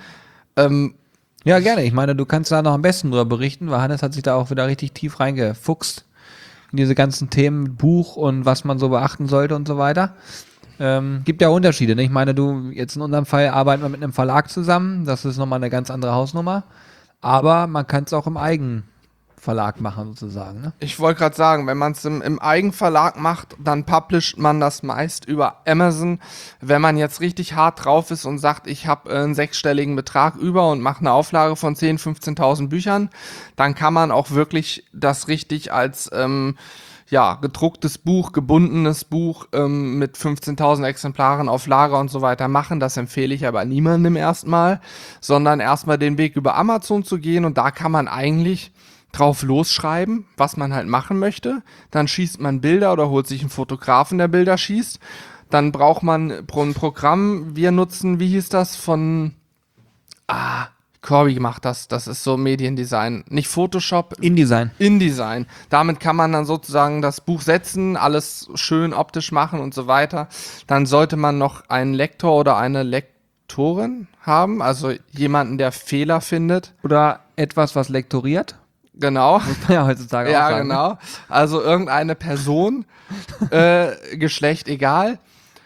Ja, gerne. Ich meine, du kannst da noch am besten drüber berichten, weil Hannes hat sich da auch wieder richtig tief reingefuchst in diese ganzen Themen, Buch und was man so beachten sollte und so weiter. Gibt ja Unterschiede, ne? Ich meine, jetzt in unserem Fall arbeiten wir mit einem Verlag zusammen, das ist nochmal eine ganz andere Hausnummer, aber man kann es auch im Eigenverlag machen sozusagen, ne? Ich wollte gerade sagen, wenn man es im Eigenverlag macht, dann publisht man das meist über Amazon. Wenn man jetzt richtig hart drauf ist und sagt, ich habe einen 6-stelligen Betrag über und mache eine Auflage von 10.000, 15.000 Büchern, dann kann man auch wirklich das richtig als gedrucktes Buch, gebundenes Buch mit 15.000 Exemplaren auf Lager und so weiter machen. Das empfehle ich aber niemandem erstmal, sondern erstmal den Weg über Amazon zu gehen und da kann man eigentlich drauf losschreiben, was man halt machen möchte. Dann schießt man Bilder oder holt sich einen Fotografen, der Bilder schießt. Dann braucht man ein Programm, wir nutzen, wie hieß das, ich Corby macht das ist so Mediendesign, nicht Photoshop, InDesign. InDesign. Damit kann man dann sozusagen das Buch setzen, alles schön optisch machen und so weiter. Dann sollte man noch einen Lektor oder eine Lektorin haben, also jemanden, der Fehler findet. Oder etwas, was lektoriert. Genau. Muss man ja heutzutage auch Ja, sagen. genau. Also irgendeine Person, Geschlecht egal.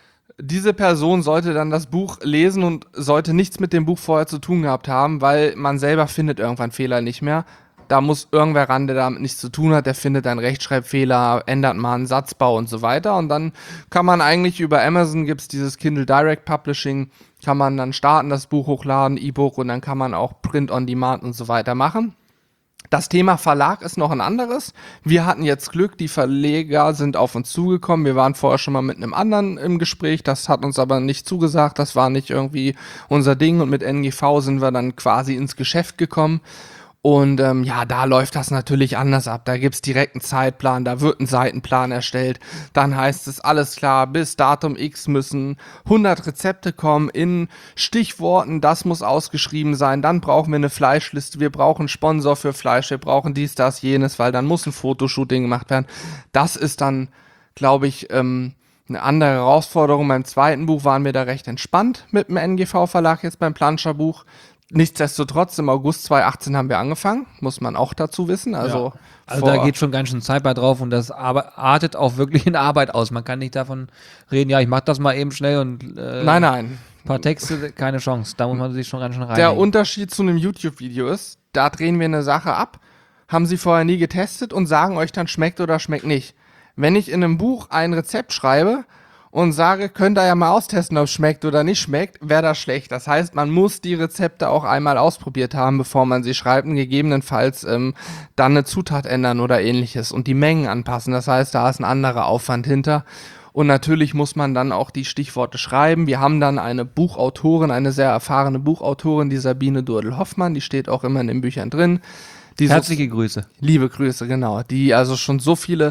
Diese Person sollte dann das Buch lesen und sollte nichts mit dem Buch vorher zu tun gehabt haben, weil man selber findet irgendwann Fehler nicht mehr. Da muss irgendwer ran, der damit nichts zu tun hat, der findet einen Rechtschreibfehler, ändert mal einen Satzbau und so weiter. Und dann kann man eigentlich über Amazon, gibt's dieses Kindle Direct Publishing, kann man dann starten, das Buch hochladen, E-Book und dann kann man auch Print on Demand und so weiter machen. Das Thema Verlag ist noch ein anderes. Wir hatten jetzt Glück, die Verleger sind auf uns zugekommen. Wir waren vorher schon mal mit einem anderen im Gespräch, das hat uns aber nicht zugesagt, das war nicht irgendwie unser Ding und mit NGV sind wir dann quasi ins Geschäft gekommen. Und ja, da läuft das natürlich anders ab. Da gibt's direkt einen Zeitplan, da wird ein Seitenplan erstellt. Dann heißt es, alles klar, bis Datum X müssen 100 Rezepte kommen in Stichworten, das muss ausgeschrieben sein. Dann brauchen wir eine Fleischliste, wir brauchen einen Sponsor für Fleisch, wir brauchen dies, das, jenes, weil dann muss ein Fotoshooting gemacht werden. Das ist dann, glaube ich, eine andere Herausforderung. Beim zweiten Buch waren wir da recht entspannt mit dem NGV-Verlag, jetzt beim Planscher-Buch. Nichtsdestotrotz, im August 2018 haben wir angefangen, muss man auch dazu wissen. Also da geht schon ganz schön Zeit bei drauf und das artet auch wirklich in Arbeit aus. Man kann nicht davon reden, ja, ich mach das mal eben schnell und nein. ein paar Texte, keine Chance. Da muss man sich schon ganz schön rein. Der Unterschied zu einem YouTube-Video ist, da drehen wir eine Sache ab, haben sie vorher nie getestet und sagen euch dann, schmeckt oder schmeckt nicht. Wenn ich in einem Buch ein Rezept schreibe und sage, könnt ihr ja mal austesten, ob es schmeckt oder nicht schmeckt, wäre das schlecht. Das heißt, man muss die Rezepte auch einmal ausprobiert haben, bevor man sie schreibt und gegebenenfalls dann eine Zutat ändern oder ähnliches und die Mengen anpassen. Das heißt, da ist ein anderer Aufwand hinter. Und natürlich muss man dann auch die Stichworte schreiben. Wir haben dann eine Buchautorin, eine sehr erfahrene Buchautorin, die Sabine Durdel-Hoffmann, die steht auch immer in den Büchern drin. Herzliche Grüße. Liebe Grüße, genau. Die also schon so viele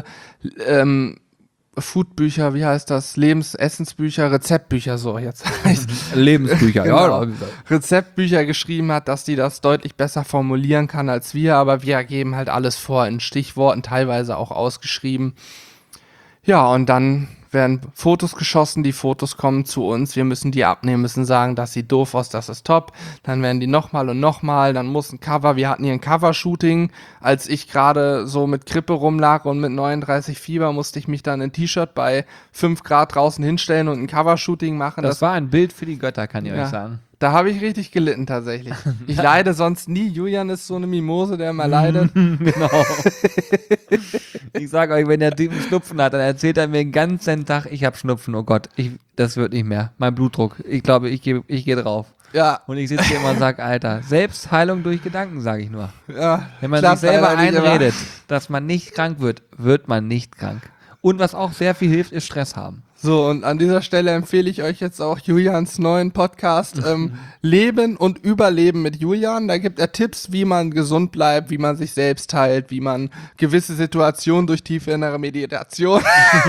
Foodbücher, wie heißt das? Essensbücher, Rezeptbücher, so jetzt. Lebensbücher, genau. Rezeptbücher geschrieben hat, dass die das deutlich besser formulieren kann als wir, aber wir geben halt alles vor in Stichworten, teilweise auch ausgeschrieben. Ja, und dann werden Fotos geschossen, die Fotos kommen zu uns, wir müssen die abnehmen, müssen sagen, das sieht doof aus, das ist top, dann werden die nochmal und nochmal, dann muss ein Cover, wir hatten hier ein Cover-Shooting, als ich gerade so mit Grippe rumlag und mit 39 Fieber musste ich mich dann in T-Shirt bei 5 Grad draußen hinstellen und ein Cover-Shooting machen. Das war ein Bild für die Götter, kann ich ja, euch sagen. Da habe ich richtig gelitten tatsächlich. Ich leide sonst nie, Julian ist so eine Mimose, der immer leidet. Genau. Ich sage euch, wenn der Typ einen Schnupfen hat, dann erzählt er mir den ganzen Tag, ich habe Schnupfen, oh Gott, das wird nicht mehr. Mein Blutdruck, ich glaube, ich gehe drauf. Ja. Und ich sitze hier immer und sage, Alter, Selbstheilung durch Gedanken, sage ich nur. Ja, wenn man sich selber einredet, dass man nicht krank wird, wird man nicht krank. Und was auch sehr viel hilft, ist Stress haben. So, und an dieser Stelle empfehle ich euch jetzt auch Julians neuen Podcast Leben und Überleben mit Julian. Da gibt er Tipps, wie man gesund bleibt, wie man sich selbst heilt, wie man gewisse Situationen durch tiefe innere Meditation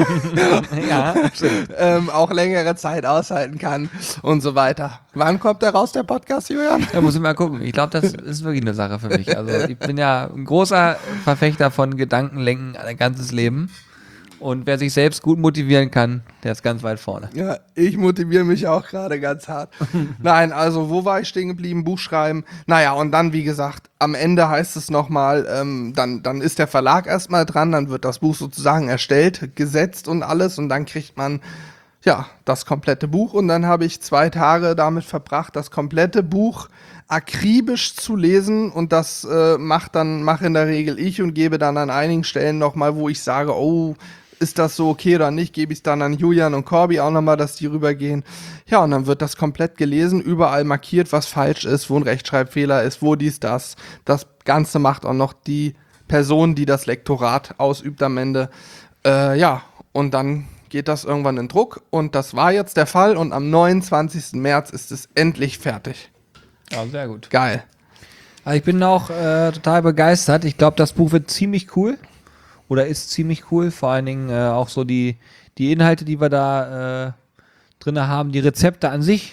ja, auch längere Zeit aushalten kann und so weiter. Wann kommt der raus, der Podcast, Julian? Da muss ich mal gucken. Ich glaube, das ist wirklich eine Sache für mich. Also ich bin ja ein großer Verfechter von Gedankenlenken ein ganzes Leben. Und wer sich selbst gut motivieren kann, der ist ganz weit vorne. Ja, ich motiviere mich auch gerade ganz hart. Nein, also wo war ich stehen geblieben? Buch schreiben. Naja, und dann, wie gesagt, am Ende heißt es nochmal, dann ist der Verlag erstmal dran, dann wird das Buch sozusagen erstellt, gesetzt und alles und dann kriegt man ja das komplette Buch und dann habe ich 2 Tage damit verbracht, das komplette Buch akribisch zu lesen und das mache in der Regel ich und gebe dann an einigen Stellen nochmal, wo ich sage, oh, ist das so okay oder nicht, gebe ich es dann an Julian und Corby auch nochmal, dass die rübergehen. Ja, und dann wird das komplett gelesen, überall markiert, was falsch ist, wo ein Rechtschreibfehler ist, wo dies, das. Das Ganze macht auch noch die Person, die das Lektorat ausübt am Ende. Ja, und dann geht das irgendwann in Druck und das war jetzt der Fall und am 29. März ist es endlich fertig. Ja, sehr gut. Geil. Also ich bin auch total begeistert. Ich glaube, das Buch wird ziemlich cool. Oder ist ziemlich cool. Vor allen Dingen auch so die Inhalte, die wir da drin haben. Die Rezepte an sich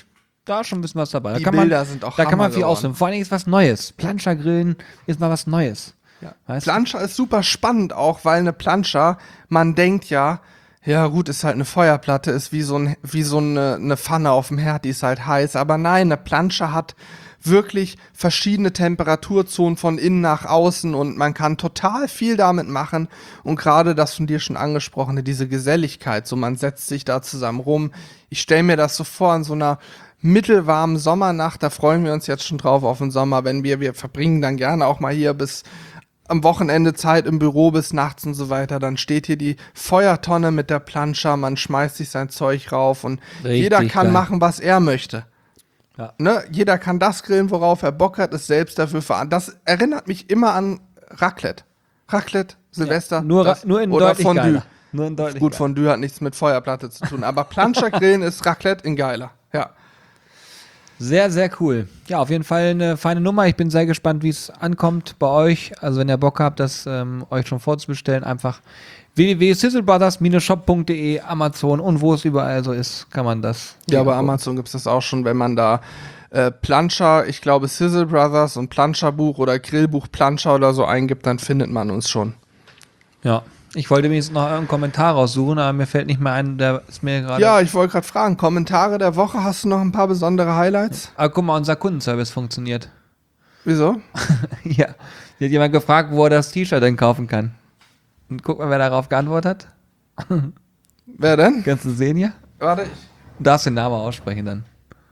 Da ist schon ein bisschen was dabei. Die Bilder sind auch Da kann man viel Hammer ausnehmen. Vor allen Dingen ist was Neues. Planschergrillen ist mal was Neues. Ja. Weißt du? Planscher ist super spannend auch, weil eine Planscher, man denkt ja gut, ist halt eine Feuerplatte, ist wie so eine Pfanne auf dem Herd, die ist halt heiß. Aber nein, eine Planscher hat wirklich verschiedene Temperaturzonen von innen nach außen und man kann total viel damit machen. Und gerade das von dir schon angesprochene, diese Geselligkeit, so man setzt sich da zusammen rum. Ich stelle mir das so vor, in so einer mittelwarmen Sommernacht, da freuen wir uns jetzt schon drauf auf den Sommer, wenn wir verbringen dann gerne auch mal hier bis am Wochenende Zeit im Büro bis nachts und so weiter, dann steht hier die Feuertonne mit der Planscher, man schmeißt sich sein Zeug rauf und Richtig jeder kann geil. machen, was er möchte. Ja. Ne? Jeder kann das grillen, worauf er Bock hat, ist selbst dafür verantwortlich. Das erinnert mich immer an Raclette. Raclette, Silvester. Nur in oder deutlich Fondue. geiler. Nur in deutlich Gut, geiler. Fondue hat nichts mit Feuerplatte zu tun, aber Planschergrillen ist Raclette in geiler. Ja. Sehr, sehr cool. Ja, auf jeden Fall eine feine Nummer. Ich bin sehr gespannt, wie es ankommt bei euch. Also wenn ihr Bock habt, das euch schon vorzubestellen, einfach www.sizzlebrothers-shop.de, Amazon und wo es überall so ist, kann man das. Ja, bei Amazon gibt es das auch schon, wenn man da Planscher, ich glaube Sizzle Brothers und Planscherbuch oder Grillbuch Planscher oder so eingibt, dann findet man uns schon. Ja. Ich wollte mir jetzt noch einen Kommentar raussuchen, aber mir fällt nicht mehr ein, der ist mir gerade. Ja, ich wollte gerade fragen, Kommentare der Woche, hast du noch ein paar besondere Highlights? Aber guck mal, unser Kundenservice funktioniert. Wieso? Ja. Hier hat jemand gefragt, wo er das T-Shirt denn kaufen kann. Und guck mal, wer darauf geantwortet hat. Wer denn? Kannst du sehen hier? Warte, Du darfst den Namen aussprechen dann.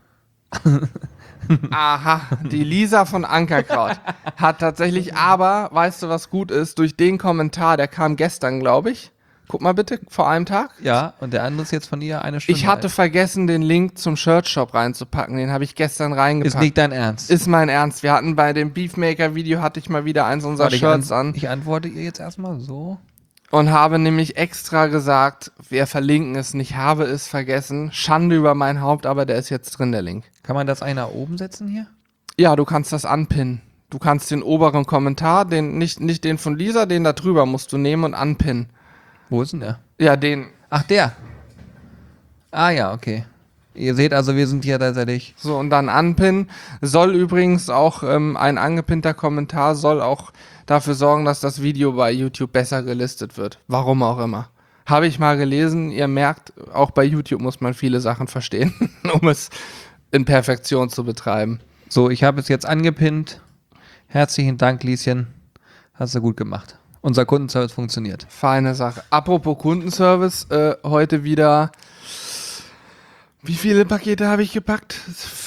aha, die Lisa von Ankerkraut hat tatsächlich, aber, weißt du, was gut ist? Durch den Kommentar, der kam gestern, glaube ich. Guck mal bitte, vor einem Tag. Ja, und der andere ist jetzt von ihr eine Stunde Ich hatte alt. vergessen, den Link zum Shirtshop reinzupacken. Den habe ich gestern reingepackt. Ist nicht dein Ernst. Ist mein Ernst. Wir hatten bei dem Beefmaker-Video, hatte ich mal wieder eins unserer Warte, Shirts an. Ich antworte ihr jetzt erstmal so. Und habe nämlich extra gesagt, wir verlinken es nicht, habe es vergessen. Schande über mein Haupt, aber der ist jetzt drin, der Link. Kann man das eigentlich nach oben setzen hier? Ja, du kannst das anpinnen. Du kannst den oberen Kommentar, nicht den von Lisa, den da drüber musst du nehmen und anpinnen. Wo ist denn der? Ja, den. Ach, der. Ah ja, okay. Ihr seht also, wir sind hier tatsächlich. So, und dann anpinnen. Soll übrigens auch ein angepinnter Kommentar soll auch dafür sorgen, dass das Video bei YouTube besser gelistet wird. Warum auch immer. Habe ich mal gelesen. Ihr merkt, auch bei YouTube muss man viele Sachen verstehen, um es in Perfektion zu betreiben. So, ich habe es jetzt angepinnt. Herzlichen Dank, Lieschen. Hast du gut gemacht. Unser Kundenservice funktioniert. Feine Sache. Apropos Kundenservice, heute wieder. Wie viele Pakete habe ich gepackt?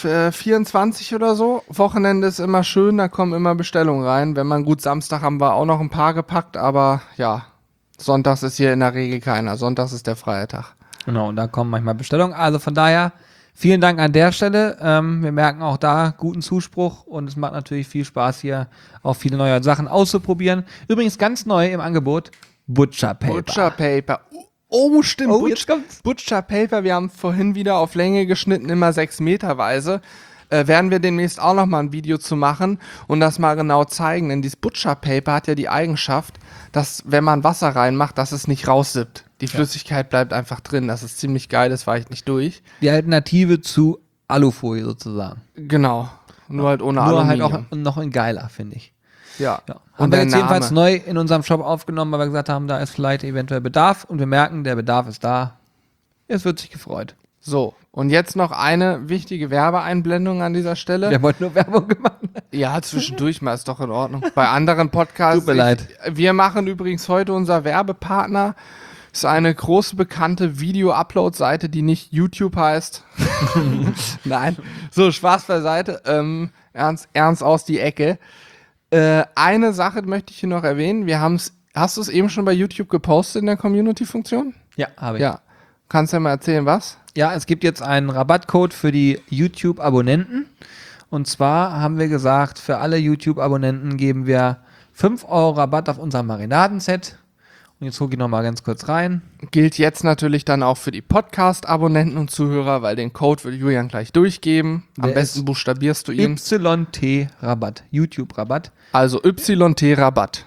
24 oder so. Wochenende ist immer schön, da kommen immer Bestellungen rein. Wenn man gut, Samstag haben wir auch noch ein paar gepackt, aber ja, sonntags ist hier in der Regel keiner. Sonntags ist der freie Tag. Genau, und da kommen manchmal Bestellungen. Also von daher, vielen Dank an der Stelle. Wir merken auch da guten Zuspruch und es macht natürlich viel Spaß, hier auch viele neue Sachen auszuprobieren. Übrigens ganz neu im Angebot, Butcher Paper. Butcher Paper. Oh, stimmt. Oh, jetzt kommt's. Butcher Paper, wir haben vorhin wieder auf Länge geschnitten, immer 6 Meter weise. Werden wir demnächst auch noch mal ein Video zu machen und das mal genau zeigen. Denn dieses Butcher Paper hat ja die Eigenschaft, dass, wenn man Wasser reinmacht, dass es nicht raussippt. Die Flüssigkeit bleibt einfach drin. Das ist ziemlich geil, das weicht nicht durch. Die Alternative zu Alufolie sozusagen. Genau. Nur halt ohne Nur halt Aluminium. auch noch in geiler, finde ich. Ja. Ja. Und Haben wir der jetzt jedenfalls Name. neu in unserem Shop aufgenommen, weil wir gesagt haben, da ist vielleicht eventuell Bedarf und wir merken, der Bedarf ist da. Es wird sich gefreut. So, und jetzt noch eine wichtige Werbeeinblendung an dieser Stelle. Wir wollten nur Werbung gemacht. Ja, zwischendurch mal ist doch in Ordnung. Bei anderen Podcasts. Tut mir leid. Wir machen übrigens heute unser Werbepartner. Ist eine große bekannte Video-Upload-Seite, die nicht YouTube heißt. Nein. So, Spaß beiseite. Ernst aus die Ecke. Eine Sache möchte ich hier noch erwähnen. Hast du es eben schon bei YouTube gepostet in der Community-Funktion? Ja, habe ich. Ja. Kannst du ja mal erzählen, was? Ja, es gibt jetzt einen Rabattcode für die YouTube-Abonnenten. Und zwar haben wir gesagt, für alle YouTube-Abonnenten geben wir 5 Euro Rabatt auf unser Marinadenset. Und jetzt gucke ich nochmal ganz kurz rein. Gilt jetzt natürlich dann auch für die Podcast-Abonnenten und Zuhörer, weil den Code wird Julian gleich durchgeben. Am Der besten ist buchstabierst du ihn. YT-Rabatt. YouTube-Rabatt. Also YT-Rabatt.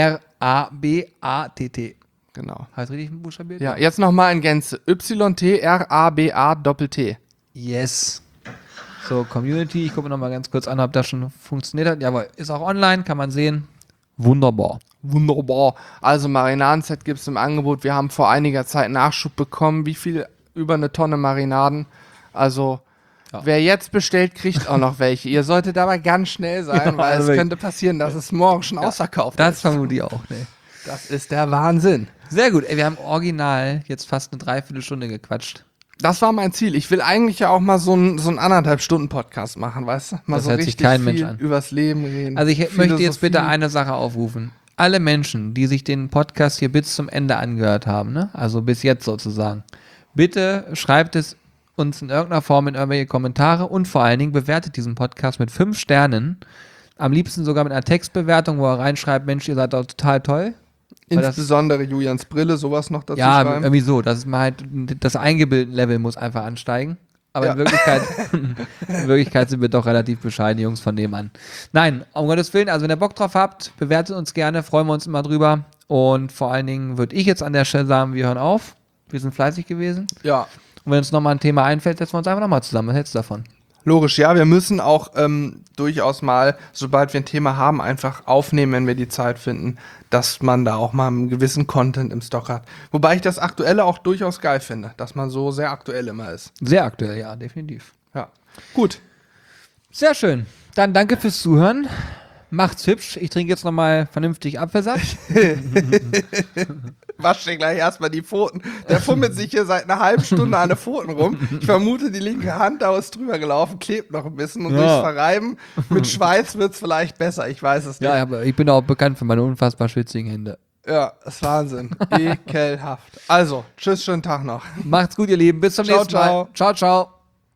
R-A-B-A-T-T. Genau. Heißt richtig buchstabiert? Ja, jetzt nochmal in Gänze. YT-RABA-T. Yes. So, Community, ich gucke noch mal ganz kurz an, ob das schon funktioniert hat. Jawohl, ist auch online, kann man sehen. Wunderbar. Wunderbar. Also Marinadenset gibt es im Angebot. Wir haben vor einiger Zeit Nachschub bekommen. Wie viel? Über eine Tonne Marinaden. Also wer jetzt bestellt, kriegt auch noch welche. Ihr solltet aber ganz schnell sein, weil also es könnte passieren, dass es morgen schon ausverkauft Das ist. vermute ich auch, ne. Das ist der Wahnsinn. Sehr gut, ey, wir haben original jetzt fast eine Dreiviertelstunde gequatscht. Das war mein Ziel. Ich will eigentlich ja auch mal so einen 1,5 Stunden Podcast machen, weißt du? Mal Das so hört sich richtig kein viel Mensch an. übers Leben reden. Also ich möchte jetzt bitte Philosophie. eine Sache aufrufen. Alle Menschen, die sich den Podcast hier bis zum Ende angehört haben, ne? Also bis jetzt sozusagen, bitte schreibt es uns in irgendeiner Form in irgendwelche Kommentare und vor allen Dingen bewertet diesen Podcast mit 5 Sternen. Am liebsten sogar mit einer Textbewertung, wo er reinschreibt, Mensch, ihr seid doch total toll. Weil das- Insbesondere Julians Brille, sowas noch dazu Ja, schreiben. irgendwie so. Das ist mal halt, das Eingebildeten-Level muss einfach ansteigen. Aber Ja. in Wirklichkeit sind wir doch relativ bescheiden, Jungs, von dem an. Nein, um Gottes Willen, also wenn ihr Bock drauf habt, bewertet uns gerne, freuen wir uns immer drüber. Und vor allen Dingen würde ich jetzt an der Stelle sagen, wir hören auf. Wir sind fleißig gewesen. Ja, Und wenn uns nochmal ein Thema einfällt, setzen wir uns einfach nochmal zusammen. Was hältst du davon? logisch. Ja, wir müssen auch durchaus mal, sobald wir ein Thema haben, einfach aufnehmen, wenn wir die Zeit finden, dass man da auch mal einen gewissen Content im Stock hat. Wobei ich das Aktuelle auch durchaus geil finde, dass man so sehr aktuell immer ist. Sehr aktuell, ja, definitiv. Ja, gut. Sehr schön. Dann danke fürs Zuhören. Macht's hübsch. Ich trinke jetzt nochmal vernünftig Apfelsaft. Wasch dir gleich erstmal die Pfoten. Der fummelt sich hier seit einer halben Stunde an den Pfoten rum. Ich vermute, die linke Hand da ist drüber gelaufen, klebt noch ein bisschen und Ja. durchs Verreiben mit Schweiß wird's vielleicht besser. Ich weiß es nicht. Ja, aber ich bin auch bekannt für meine unfassbar schwitzigen Hände. Ja, ist Wahnsinn. Ekelhaft. Also, tschüss, schönen Tag noch. Macht's gut, ihr Lieben. Bis zum Ciao, nächsten Mal. ciao. Ciao, ciao.